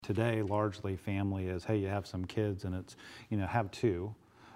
Today, largely family is, hey, you have some kids and it's, have two,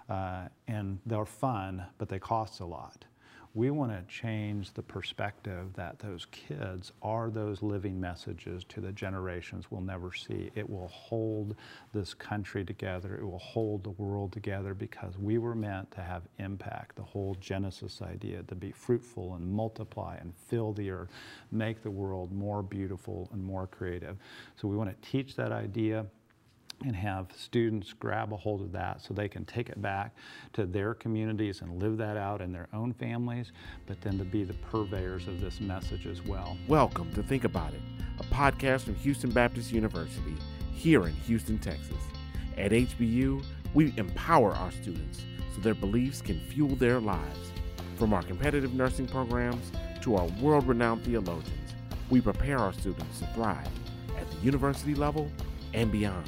and they're fun, but they cost a lot. We want to change the perspective that those kids are those living messages to the generations we'll never see. It will hold this country together. It will hold the world together because we were meant to have impact. The whole Genesis idea, to be fruitful and multiply and fill the earth, make the world more beautiful and more creative. So we want to teach that idea and have students grab a hold of that so they can take it back to their communities and live that out in their own families, but then to be the purveyors of this message as well. Welcome to Think About It, a podcast from Houston Baptist University here in Houston, Texas. At HBU, we empower our students so their beliefs can fuel their lives. From our competitive nursing programs to our world-renowned theologians, we prepare our students to thrive at the university level and beyond.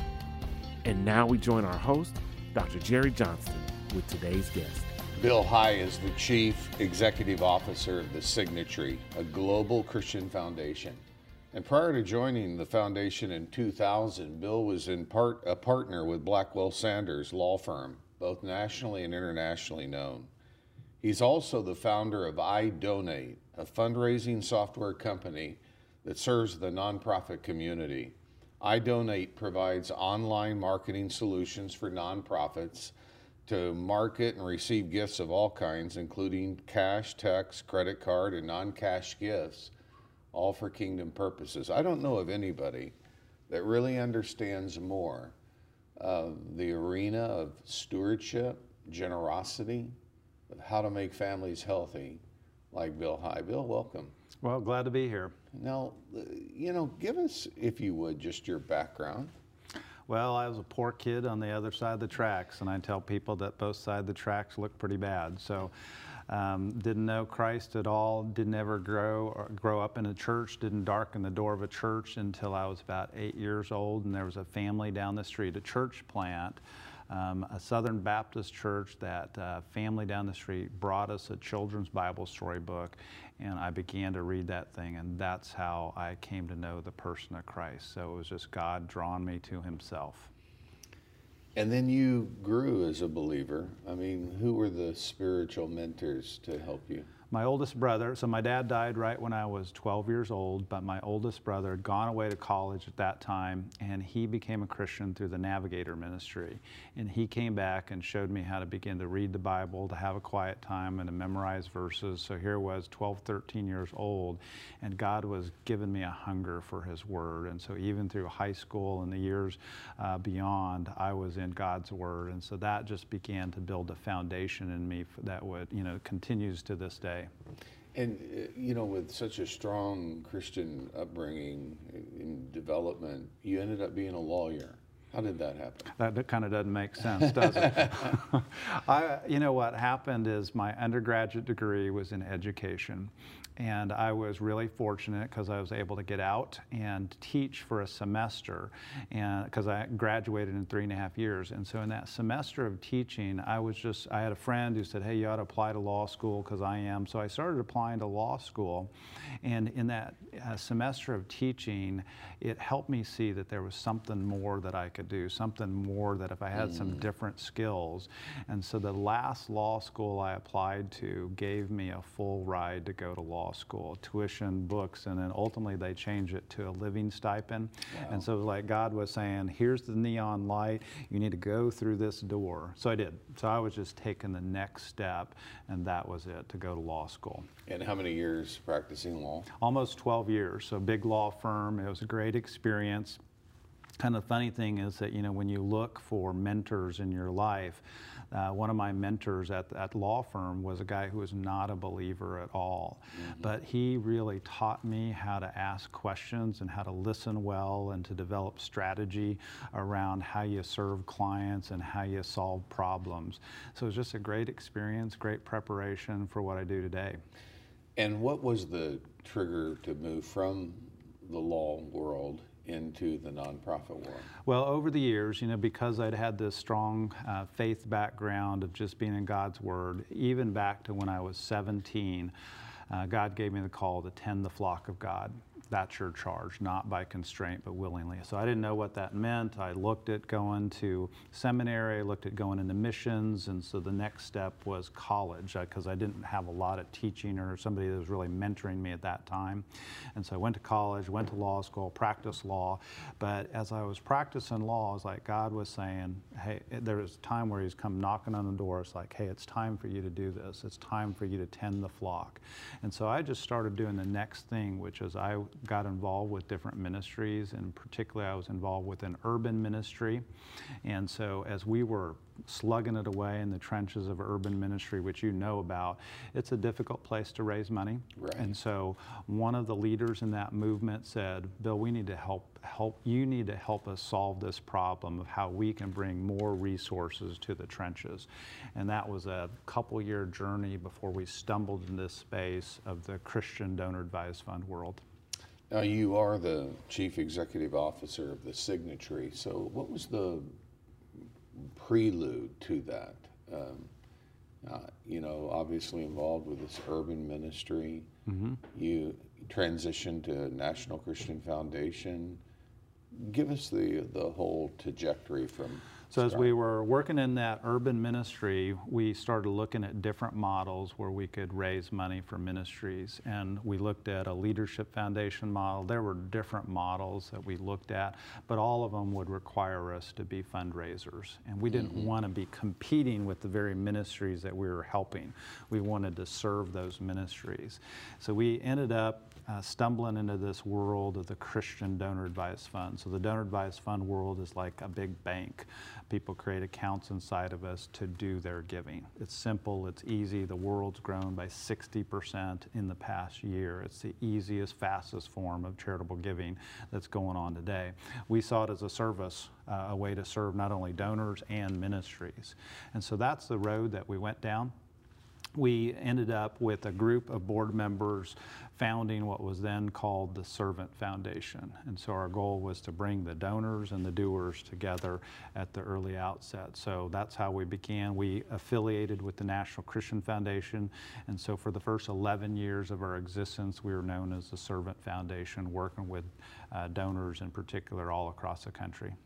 And now we join our host, Dr. Jerry Johnston, with today's guest. Bill High is the Chief Executive Officer of the Signatory, a global Christian foundation. And prior to joining the foundation in 2000, Bill was a partner with Blackwell Sanders law firm, both nationally and internationally known. He's also the founder of iDonate, a fundraising software company that serves the nonprofit community. iDonate provides online marketing solutions for nonprofits to market and receive gifts of all kinds, including cash, text, credit card, and non-cash gifts, all for kingdom purposes. I don't know of anybody that really understands more of the arena of stewardship, generosity, of how to make families healthy like Bill High. Bill, welcome. Well, glad to be here. Now, give us, if you would, just your background. Well, I was a poor kid on the other side of the tracks, and I tell people that both sides of the tracks look pretty bad. So, didn't know Christ at all, didn't ever grow up in a church, didn't darken the door of a church until I was about 8 years old, and there was a family down the street, a church plant, a Southern Baptist church that family down the street brought us a children's Bible storybook, and I began to read that thing, and that's how I came to know the person of Christ. So it was just God drawing me to himself. And then you grew as a believer. I mean, who were the spiritual mentors to help you? My oldest brother, so my dad died right when I was 12 years old, but my oldest brother had gone away to college at that time, and he became a Christian through the Navigator ministry. And he came back and showed me how to begin to read the Bible, to have a quiet time, and to memorize verses. So here I was, 12, 13 years old, and God was giving me a hunger for his word. And so even through high school and the years beyond, I was in God's word. And so that just began to build a foundation in me that would, continues to this day. And, with such a strong Christian upbringing in development, you ended up being a lawyer. How did that happen? That kind of doesn't make sense, does it? What happened is my undergraduate degree was in education. And I was really fortunate because I was able to get out and teach for a semester, and because I graduated in 3.5 years. And so in that semester of teaching, I had a friend who said, hey, you ought to apply to law school because I am. So I started applying to law school. And in that semester of teaching, it helped me see that there was something more that I could do, something more that if I had some different skills. And so the last law school I applied to gave me a full ride to go to law school, tuition, books, and then ultimately they changed it to a living stipend. Wow. And so it was like God was saying, here's the neon light, you need to go through this door. So I did. So I was just taking the next step, and that was it, to go to law school. And how many years practicing law? Almost 12 years, so big law firm. It was a great experience. Kind of the funny thing is that, when you look for mentors in your life, one of my mentors at law firm was a guy who was not a believer at all. Mm-hmm. But he really taught me how to ask questions and how to listen well and to develop strategy around how you serve clients and how you solve problems. So it was just a great experience, great preparation for what I do today. And what was the trigger to move from the law world into the nonprofit world? Well, over the years, because I'd had this strong faith background of just being in God's Word, even back to when I was 17, God gave me the call to tend the flock of God. that's your charge, not by constraint, but willingly. So I didn't know what that meant. I looked at going to seminary, looked at going into missions, and so the next step was college, because I didn't have a lot of teaching or somebody that was really mentoring me at that time. And so I went to college, went to law school, practiced law. But as I was practicing law, it was like God was saying, hey, there was a time where he's come knocking on the door. It's like, hey, it's time for you to do this. It's time for you to tend the flock. And so I just started doing the next thing, which is I got involved with different ministries, and particularly I was involved with an urban ministry. And so as we were slugging it away in the trenches of urban ministry, which you know about, it's a difficult place to raise money. Right. And so one of the leaders in that movement said, Bill, we need to you need to help us solve this problem of how we can bring more resources to the trenches. And that was a couple-year journey before we stumbled in this space of the Christian Donor Advised Fund world. Now, you are the Chief Executive Officer of the Signatory, so what was the prelude to that? You know, obviously involved with this urban ministry. Mm-hmm. You transitioned to National Christian Foundation. Give us the whole trajectory from So as we were working in that urban ministry, we started looking at different models where we could raise money for ministries. And we looked at a leadership foundation model. There were different models that we looked at, but all of them would require us to be fundraisers. And we didn't want to be competing with the very ministries that we were helping. We wanted to serve those ministries. So we ended up stumbling into this world of the Christian Donor Advised Fund. So the Donor Advised Fund world is like a big bank. People create accounts inside of us to do their giving. It's simple, it's easy. The world's grown by 60% in the past year. It's the easiest, fastest form of charitable giving that's going on today. We saw it as a service, a way to serve not only donors and ministries. And so that's the road that we went down. We ended up with a group of board members founding what was then called the Servant Foundation. And so our goal was to bring the donors and the doers together at the early outset. So that's how we began. We affiliated with the National Christian Foundation. And so for the first 11 years of our existence, we were known as the Servant Foundation, working with donors in particular all across the country.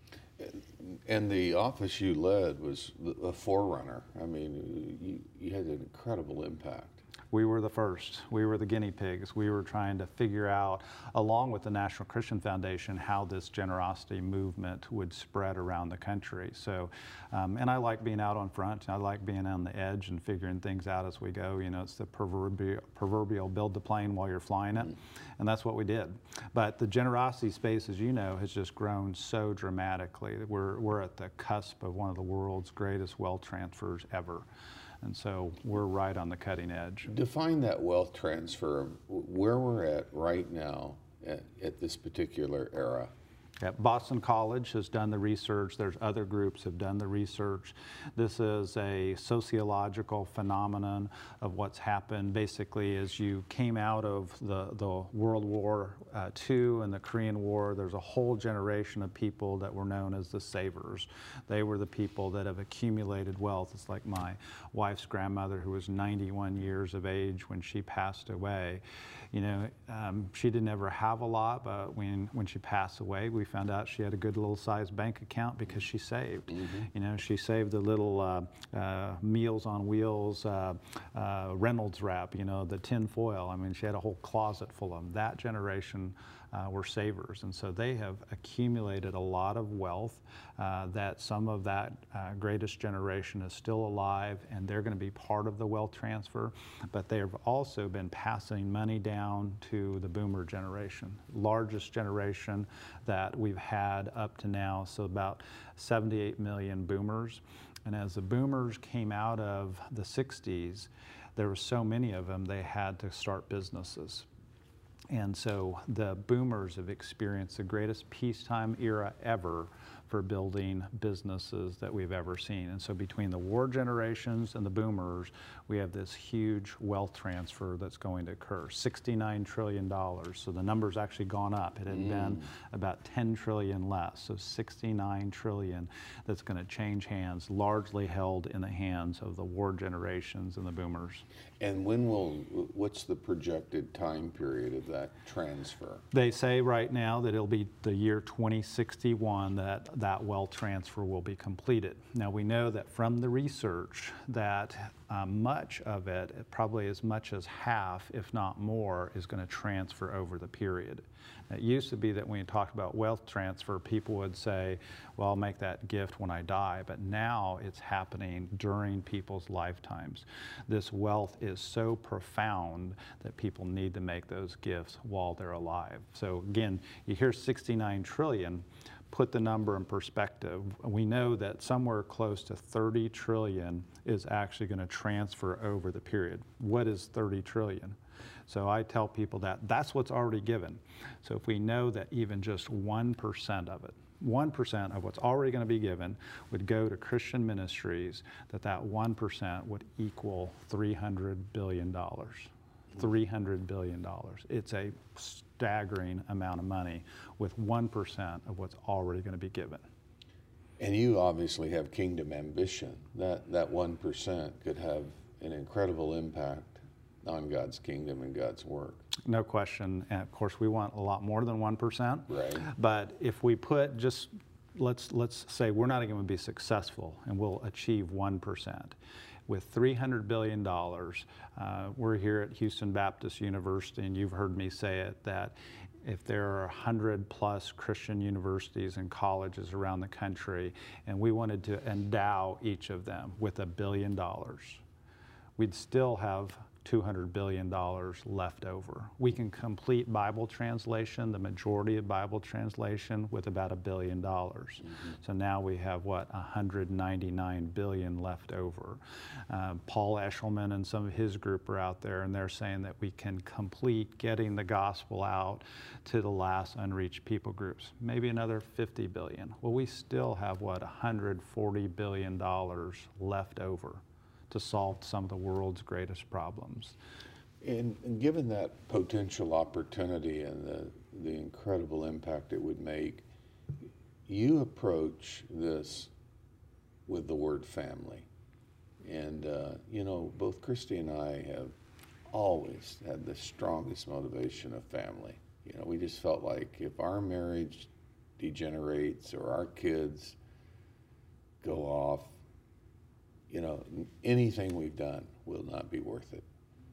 And the office you led was a forerunner. I mean, you had an incredible impact. We were the first. We were the guinea pigs. We were trying to figure out, along with the National Christian Foundation, how this generosity movement would spread around the country. So, and I like being out on front. I like being on the edge and figuring things out as we go. You know, it's the proverbial build the plane while you're flying it. And that's what we did. But the generosity space, as you know, has just grown so dramatically. We're at the cusp of one of the world's greatest wealth transfers ever. And so we're right on the cutting edge. Define that wealth transfer, where we're at right now at this particular era. Boston College has done the research. There's other groups have done the research. This is a sociological phenomenon of what's happened basically as you came out of the World War II and the Korean War. There's a whole generation of people that were known as the savers. They were the people that have accumulated wealth. It's like my wife's grandmother, who was 91 years of age when she passed away. You know, she didn't ever have a lot, but when she passed away, we found out she had a good little sized bank account because she saved. You know, she saved the little Meals on Wheels Reynolds wrap, you know, the tin foil. I mean, she had a whole closet full of them. That generation were savers, and so they have accumulated a lot of wealth that some of that greatest generation is still alive, and they're going to be part of the wealth transfer, but they have also been passing money down to the boomer generation, largest generation that we've had up to now, so about 78 million boomers. And as the boomers came out of the 60s, there were so many of them, they had to start businesses. And so the boomers have experienced the greatest peacetime era ever for building businesses that we've ever seen. And so between the war generations and the boomers, we have this huge wealth transfer that's going to occur. $69 trillion. So the number's actually gone up. It had been about 10 trillion less. So 69 trillion that's going to change hands, largely held in the hands of the war generations and the boomers. And what's the projected time period of that transfer? They say right now that it'll be the year 2061 that wealth transfer will be completed. Now we know that from the research that much of it, probably as much as half, if not more, is going to transfer over the period. It used to be that when you talked about wealth transfer, people would say, well, I'll make that gift when I die, but now it's happening during people's lifetimes. This wealth is so profound that people need to make those gifts while they're alive. So again, you hear 69 trillion, put the number in perspective. We know that somewhere close to 30 trillion is actually going to transfer over the period. What is 30 trillion? So I tell people that that's what's already given. So if we know that even just 1% of it, 1% of what's already going to be given would go to Christian ministries, that 1% would equal $300 billion. $300 billion. It's a staggering amount of money with 1% of what's already going to be given. And you obviously have kingdom ambition. That 1% could have an incredible impact on God's kingdom and God's work. No question. And of course, we want a lot more than 1%. Right. But if we put just, let's say we're not going to be successful and we'll achieve 1%. With $300 billion, we're here at Houston Baptist University, and you've heard me say it, that if there are 100 plus Christian universities and colleges around the country, and we wanted to endow each of them with $1 billion, we'd still have $200 billion left over. We can complete Bible translation, the majority of Bible translation, with about $1 billion. So now we have, what, 199 billion left over. Paul Eshelman and some of his group are out there, and they're saying that we can complete getting the gospel out to the last unreached people groups. Maybe another 50 billion. Well, we still have, what, $140 billion left over to solve some of the world's greatest problems. And given that potential opportunity and the incredible impact it would make, you approach this with the word family. And, you know, both Christy and I have always had the strongest motivation of family. You know, we just felt like if our marriage degenerates or our kids go off, you know, anything we've done will not be worth it.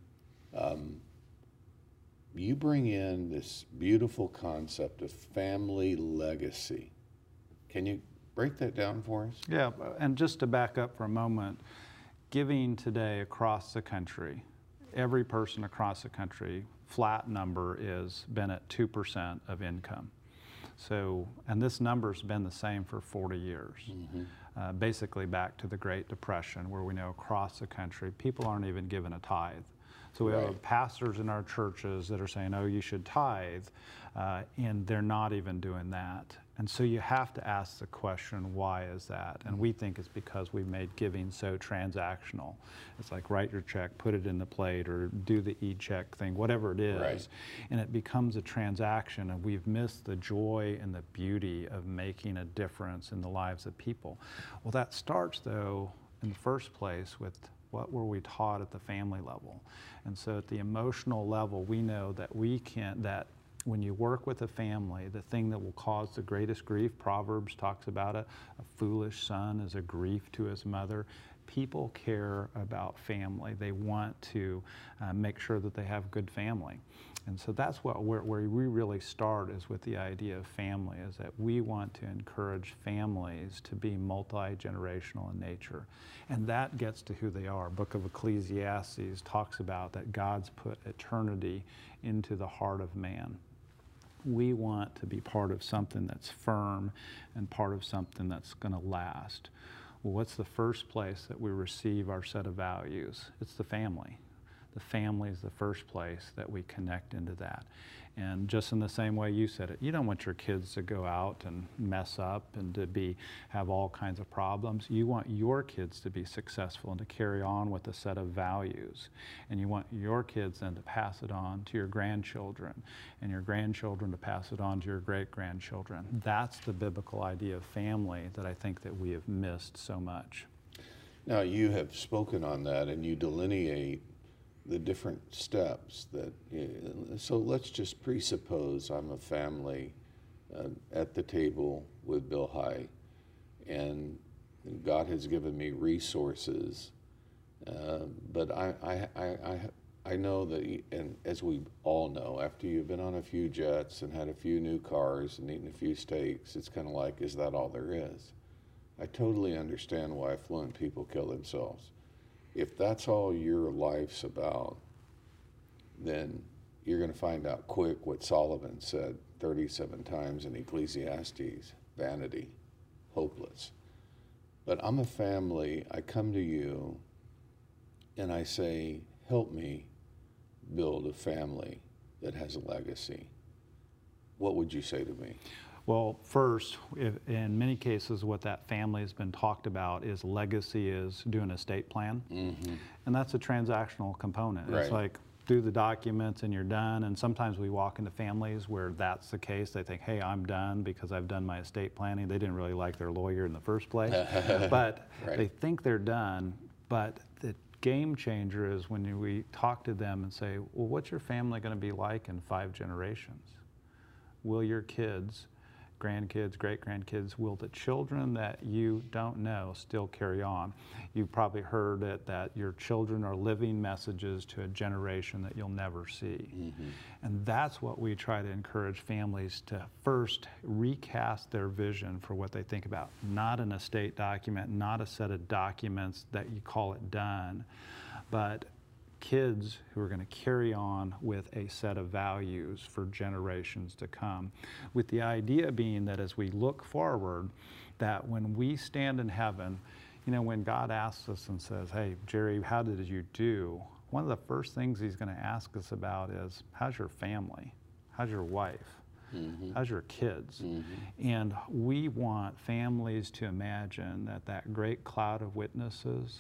You bring in this beautiful concept of family legacy. Can you break that down for us? Yeah, and just to back up for a moment, giving today across the country, every person across the country, flat number is been at 2% of income. So, and this number's been the same for 40 years. Basically back to the Great Depression, where we know across the country, people aren't even given a tithe. So we have pastors in our churches that are saying, oh, you should tithe, and they're not even doing that. And so you have to ask the question, why is that? And we think it's because we've made giving so transactional. It's like write your check, put it in the plate, or do the e-check thing, whatever it is. Right. And it becomes a transaction, and we've missed the joy and the beauty of making a difference in the lives of people. Well, that starts, though, in the first place with what were we taught at the family level. And so at the emotional level, we know that that when you work with a family, the thing that will cause the greatest grief, Proverbs talks about it, a foolish son is a grief to his mother. People care about family. They want to make sure that they have good family. And so that's where we really start, is with the idea of family, is that we want to encourage families to be multi-generational in nature. And that gets to who they are. Book of Ecclesiastes talks about that God's put eternity into the heart of man. We want to be part of something that's firm and part of something that's going to last. Well, what's the first place that we receive our set of values? It's the family. the family is the first place that we connect into that. And just in the same way you said it, you don't want your kids to go out and mess up and to have all kinds of problems. You want your kids to be successful and to carry on with a set of values. And you want your kids then to pass it on to your grandchildren, and your grandchildren to pass it on to your great-grandchildren. That's the biblical idea of family that I think that we have missed so much. Now, you have spoken on that, and you delineate the different steps that, so let's just presuppose I'm a family at the table with Bill High, and God has given me resources, but I know that, and as we all know, after you've been on a few jets and had a few new cars and eaten a few steaks, it's kind of like, is that all there is? I totally understand why affluent people kill themselves. If that's all your life's about, then you're going to find out quick what Solomon said 37 times in Ecclesiastes: vanity, hopeless. But I'm a family, I come to you and I say, help me build a family that has a legacy. What would you say to me? Well, first, in many cases, what that family has been talked about is legacy is do an estate plan. Mm-hmm. And that's a transactional component. Right. It's like, do the documents and you're done. And sometimes we walk into families where that's the case. They think, hey, I'm done because I've done my estate planning. They didn't really like their lawyer in the first place. But right. They think they're done. But the game changer is when we talk to them and say, well, what's your family going to be like in 5 generations? Will your kids, grandkids, great-grandkids, will the children that you don't know still carry on? You've probably heard it that your children are living messages to a generation that you'll never see. Mm-hmm. And that's what we try to encourage families to first recast their vision for what they think about. Not an estate document, not a set of documents that you call it done, but kids who are going to carry on with a set of values for generations to come, with the idea being that as we look forward, that when we stand in heaven, when God asks us and says, hey, Jerry, how did you do? One of the first things he's going to ask us about is, how's your family? How's your wife? Mm-hmm. How's your kids? Mm-hmm. And we want families to imagine that great cloud of witnesses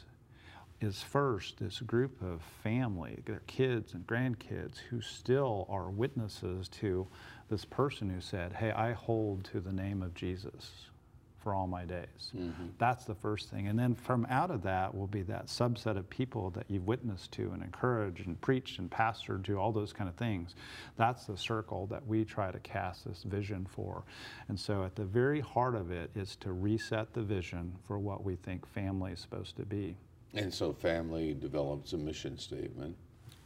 is first this group of family, their kids and grandkids, who still are witnesses to this person who said, hey, I hold to the name of Jesus for all my days. Mm-hmm. That's the first thing. And then from out of that will be that subset of people that you've witnessed to and encouraged and preached and pastored to, all those kind of things. That's the circle that we try to cast this vision for. And so at the very heart of it is to reset the vision for what we think family is supposed to be. And so family develops a mission statement.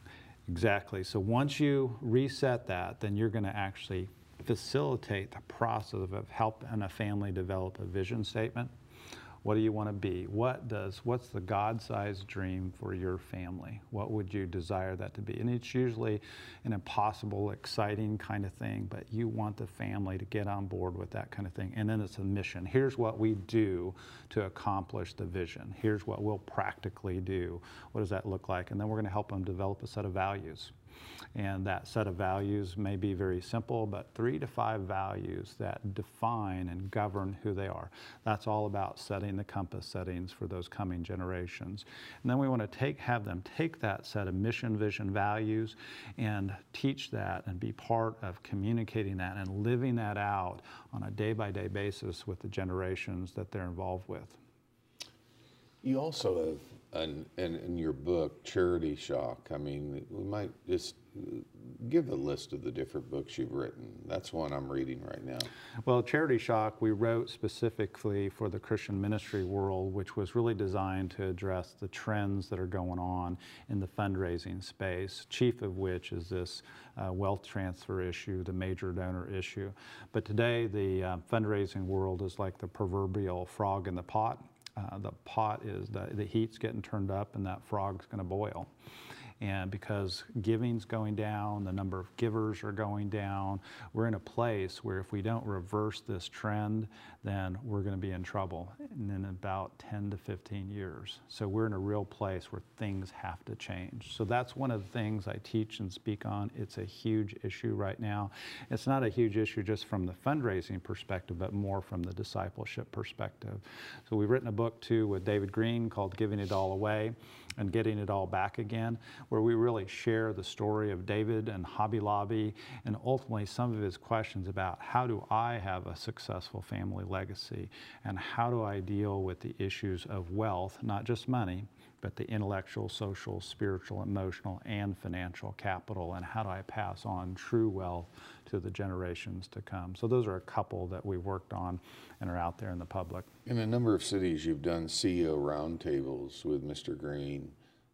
Exactly. So once you reset that, then you're going to actually facilitate the process of helping a family develop a vision statement. What do you want to be? What's the God-sized dream for your family? What would you desire that to be? And it's usually an impossible, exciting kind of thing, but you want the family to get on board with that kind of thing. And then it's a mission. Here's what we do to accomplish the vision. Here's what we'll practically do. What does that look like? And then we're going to help them develop a set of values. And that set of values may be very simple, but 3 to 5 values that define and govern who they are. That's all about setting the compass settings for those coming generations. And then we want to have them take that set of mission, vision, values and teach that and be part of communicating that and living that out on a day-by-day basis with the generations that they're involved with. You also have, in your book, Charity Shock. I mean, we might just give a list of the different books you've written. That's one I'm reading right now. Well, Charity Shock we wrote specifically for the Christian ministry world, which was really designed to address the trends that are going on in the fundraising space, chief of which is this wealth transfer issue, the major donor issue. But today, the fundraising world is like the proverbial frog in the pot. The pot is the heat's getting turned up and that frog's going to boil. And because giving's going down, the number of givers are going down, we're in a place where if we don't reverse this trend, then we're going to be in trouble in about 10 to 15 years. So we're in a real place where things have to change. So that's one of the things I teach and speak on. It's a huge issue right now. It's not a huge issue just from the fundraising perspective, but more from the discipleship perspective. So we've written a book too with David Green called Giving It All Away and Getting It All Back Again, where we really share the story of David and Hobby Lobby and ultimately some of his questions about how do I have a successful family legacy and how do I deal with the issues of wealth, not just money, but the intellectual, social, spiritual, emotional, and financial capital, and how do I pass on true wealth to the generations to come. So those are a couple that we worked on and are out there in the public. In a number of cities, you've done CEO roundtables with Mr. Green.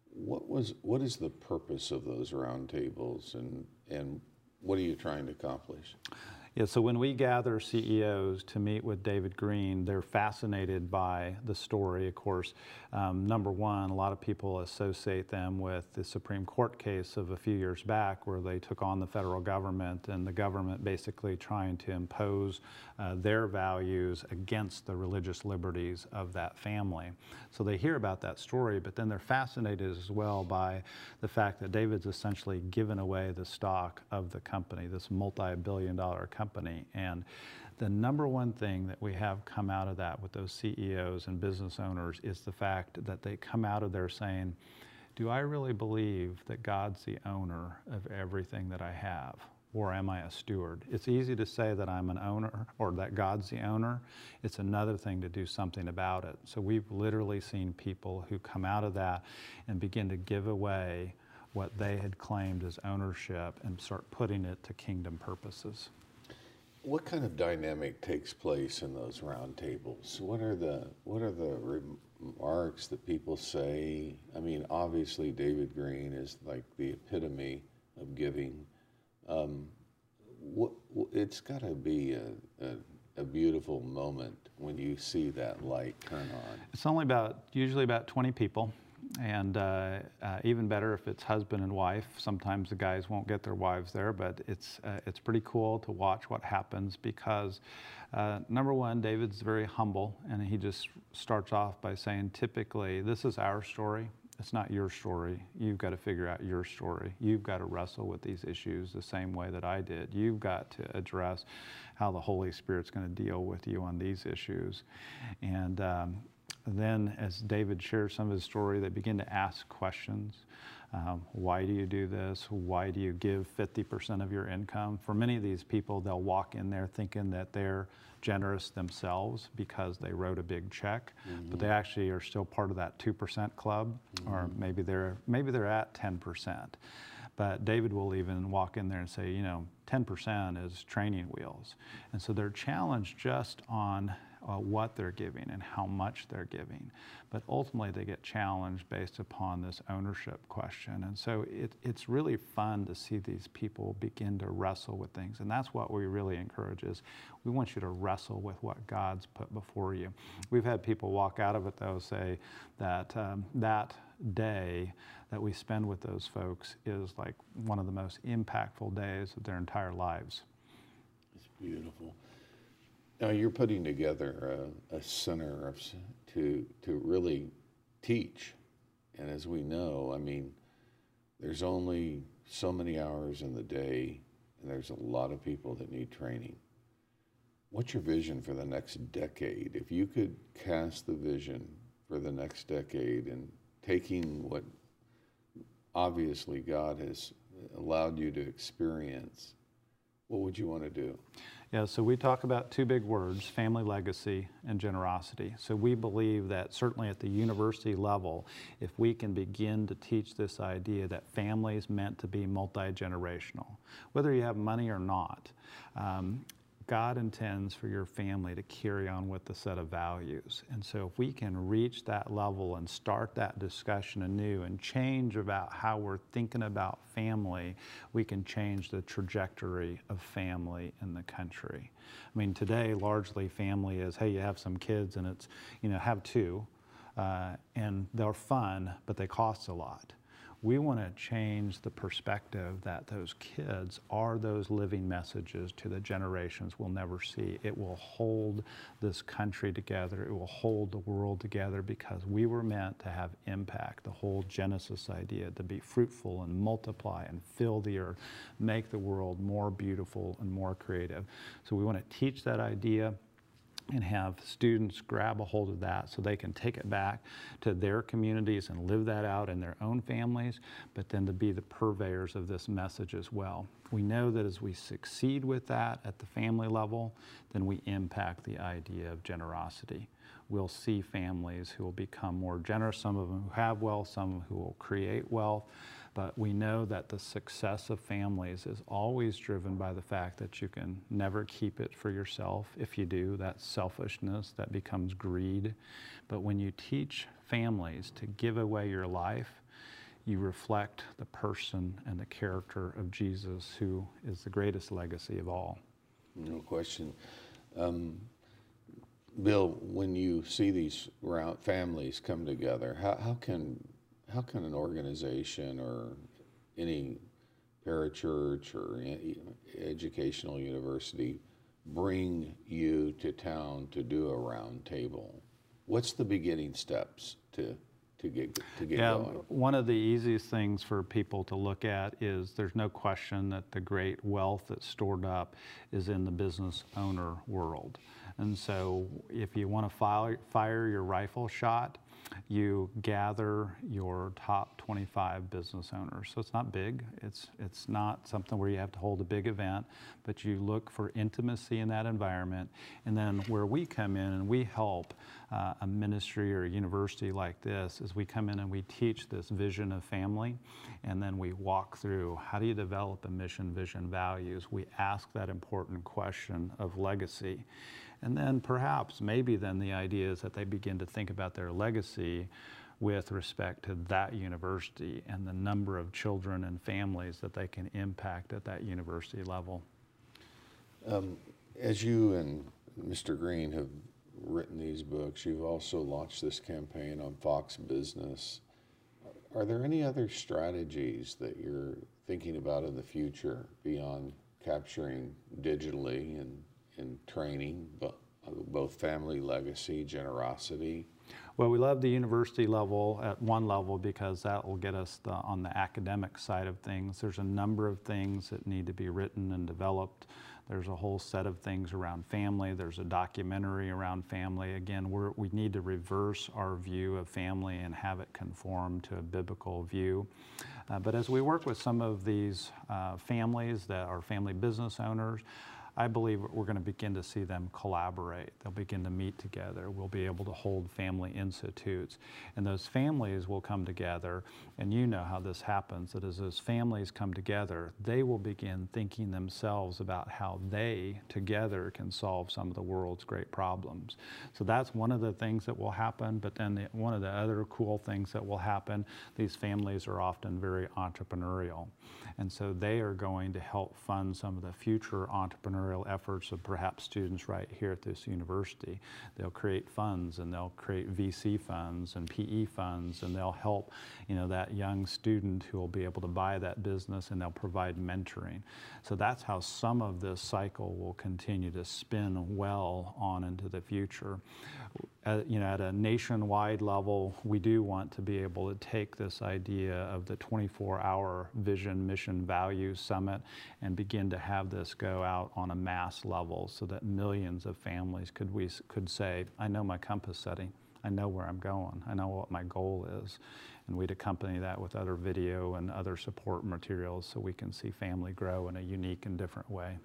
What is the purpose of those roundtables, and what are you trying to accomplish? Yeah, so when we gather CEOs to meet with David Green, they're fascinated by the story, of course. Number one, a lot of people associate them with the Supreme Court case of a few years back where they took on the federal government and the government basically trying to impose their values against the religious liberties of that family. So they hear about that story, but then they're fascinated as well by the fact that David's essentially given away the stock of the company, this multi-billion-dollar company. And the number one thing that we have come out of that with those CEOs and business owners is the fact that they come out of there saying, do I really believe that God's the owner of everything that I have? Or am I a steward? It's easy to say that I'm an owner or that God's the owner. It's another thing to do something about it. So we've literally seen people who come out of that and begin to give away what they had claimed as ownership and start putting it to kingdom purposes. What kind of dynamic takes place in those roundtables? What are the remarks that people say? I mean, obviously David Green is like the epitome of giving. It's got to be a beautiful moment when you see that light turn on. It's only usually about 20 people. And even better if it's husband and wife. Sometimes the guys won't get their wives there, but it's pretty cool to watch what happens because number one, David's very humble, and he just starts off by saying, typically, this is our story. It's not your story. You've got to figure out your story. You've got to wrestle with these issues the same way that I did. You've got to address how the Holy Spirit's going to deal with you on these issues. And then as David shares some of his story, they begin to ask questions. Why do you do this? Why do you give 50% of your income? For many of these people, they'll walk in there thinking that they're generous themselves because they wrote a big check, but they actually are still part of that 2% club, or maybe they're at 10%. But David will even walk in there and say, 10% is training wheels. And so they're challenged just on what they're giving and how much they're giving. But ultimately they get challenged based upon this ownership question. And so it's really fun to see these people begin to wrestle with things. And that's what we really encourage is we want you to wrestle with what God's put before you. We've had people walk out of it though, say that that day that we spend with those folks is like one of the most impactful days of their entire lives. It's beautiful. Now you're putting together a center to really teach, and as we know, I mean, there's only so many hours in the day, and there's a lot of people that need training. What's your vision for the next decade? If you could cast the vision for the next decade and taking what obviously God has allowed you to experience, what would you want to do? Yeah, so we talk about two big words, family legacy and generosity. So we believe that certainly at the university level, if we can begin to teach this idea that family is meant to be multi-generational, whether you have money or not, God intends for your family to carry on with the set of values. And so if we can reach that level and start that discussion anew and change about how we're thinking about family, we can change the trajectory of family in the country. I mean, today, largely family is, hey, you have some kids and it's, have two, and they're fun, but they cost a lot. We want to change the perspective that those kids are those living messages to the generations we'll never see. It will hold this country together. It will hold the world together because we were meant to have impact. The whole Genesis idea, to be fruitful and multiply and fill the earth, make the world more beautiful and more creative. So we want to teach that idea and have students grab a hold of that so they can take it back to their communities and live that out in their own families, but then to be the purveyors of this message as well. We know that as we succeed with that at the family level, then we impact the idea of generosity. We'll see families who will become more generous, some of them who have wealth, some who will create wealth. But we know that the success of families is always driven by the fact that you can never keep it for yourself. If you do, that's selfishness, that becomes greed. But when you teach families to give away your life, you reflect the person and the character of Jesus, who is the greatest legacy of all. No question. Bill, when you see these families come together, how can an organization or any parachurch or educational university bring you to town to do a round table? What's the beginning steps to get going? One of the easiest things for people to look at is there's no question that the great wealth that's stored up is in the business owner world. And so if you want to fire your rifle shot, you gather your top 25 business owners. So it's not big. It's not something where you have to hold a big event, but you look for intimacy in that environment. And then where we come in and we help a ministry or a university like this is we come in and we teach this vision of family, and then we walk through how do you develop a mission, vision, values. We ask that important question of legacy. And then perhaps, maybe then the idea is that they begin to think about their legacy with respect to that university and the number of children and families that they can impact at that university level. As you and Mr. Green have written these books, you've also launched this campaign on Fox Business. Are there any other strategies that you're thinking about in the future beyond capturing digitally and training, both family legacy, generosity? Well, we love the university level at one level because that will get us on the academic side of things. There's a number of things that need to be written and developed. There's a whole set of things around family. There's a documentary around family. Again, we need to reverse our view of family and have it conform to a biblical view. But as we work with some of these families that are family business owners, I believe we're going to begin to see them collaborate. They'll begin to meet together. We'll be able to hold family institutes. And those families will come together, and you know how this happens, that as those families come together, they will begin thinking themselves about how they together can solve some of the world's great problems. So that's one of the things that will happen, but then one of the other cool things that will happen, these families are often very entrepreneurial. And so they are going to help fund some of the future entrepreneurial efforts of perhaps students right here at this university. They'll create funds, and they'll create VC funds and PE funds, and they'll help, that young student who will be able to buy that business, and they'll provide mentoring. So that's how some of this cycle will continue to spin well on into the future. At a nationwide level, we do want to be able to take this idea of the 24-hour Vision, Mission, Values Summit and begin to have this go out on a mass level so that millions of families could say, I know my compass setting, I know where I'm going, I know what my goal is. And we'd accompany that with other video and other support materials so we can see family grow in a unique and different way.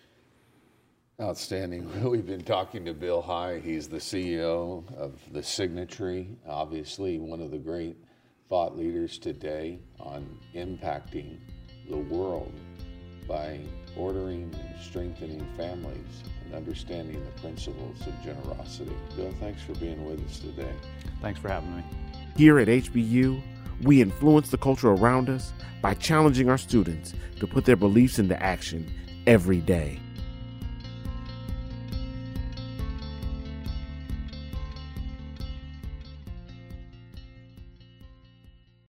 Outstanding. We've been talking to Bill High. He's the CEO of The Signatory, obviously one of the great thought leaders today on impacting the world by ordering and strengthening families and understanding the principles of generosity. Bill, thanks for being with us today. Thanks for having me. Here at HBU, we influence the culture around us by challenging our students to put their beliefs into action every day.